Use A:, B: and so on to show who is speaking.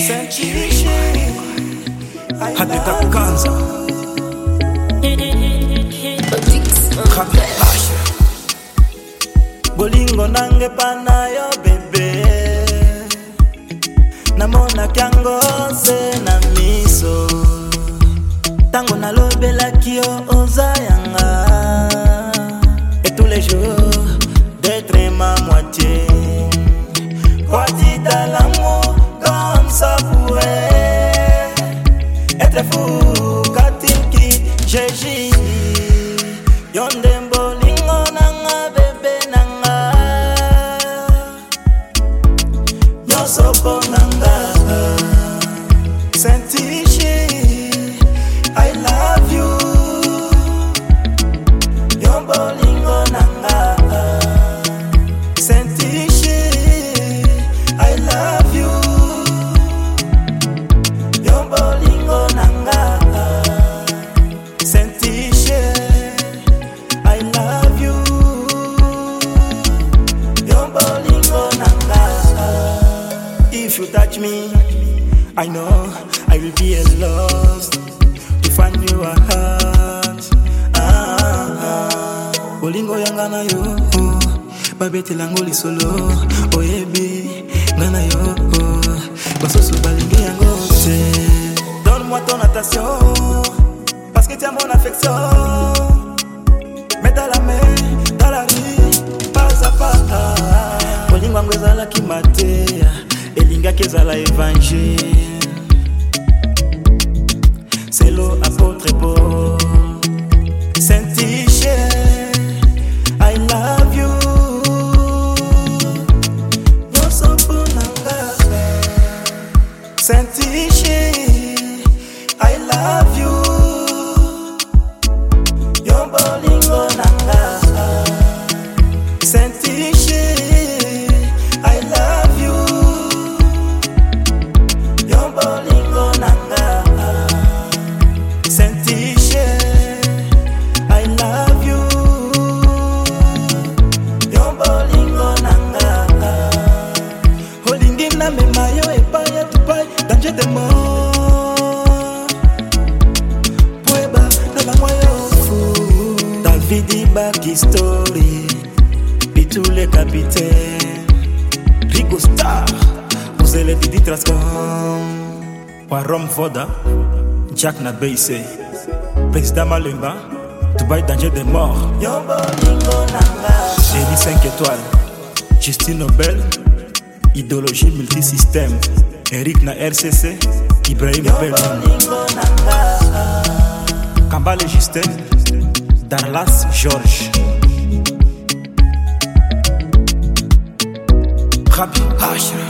A: Hadeta Kanza Rabi H
B: Bolingo nange pana yo bebe Namona kyango se na miso Tango na lobela kio oza yanga Et tous les jours d'être ma moitié Crois-tu dans l'amour comme ça pourrait Être fou quand-il qui j'agis Yonde bolingo nanga bebe nanga Nyosopo nanga Sentishi I love you Yon bolingo nanga Sentishi I love you Yon bolingo nanga Sentishi I love you Yon bolingo nanga If you touch me I know I will be a lost to find you a heart. Bolingo yanga na yo, babete lango li solo. Oyebi ngana yo, basoso balingi yango te. Donne-moi ton attention, parce que tu as mon affection. Mets dans la main, dans la rue, pas à pas. Bolingo ngwezala ki matea, elinga kezala évangile. C'est l'eau apôtre Paul Saint-Tiché I love you Yosopo nanga Saint-Tiché I love you Yombolingo nanga Saint-Tiché I love you Yombolingo nanga Sentiche, I love you Yon bolingo nanga Holingi na memayo epaya tupai Danger de mort Pueba na la moyo fou Davidi Baki Story Pitou le capitaine Rico Star Vous allez Didi Trascom Warom Voda Jack na Beise, Président Malemba, Dubaï danger de mort. Génie 5 étoiles, Justine Nobel, idéologie multisystème. Eric na RCC, Ibrahim Bel. Kambale Justin, Darlas George. Rabi H.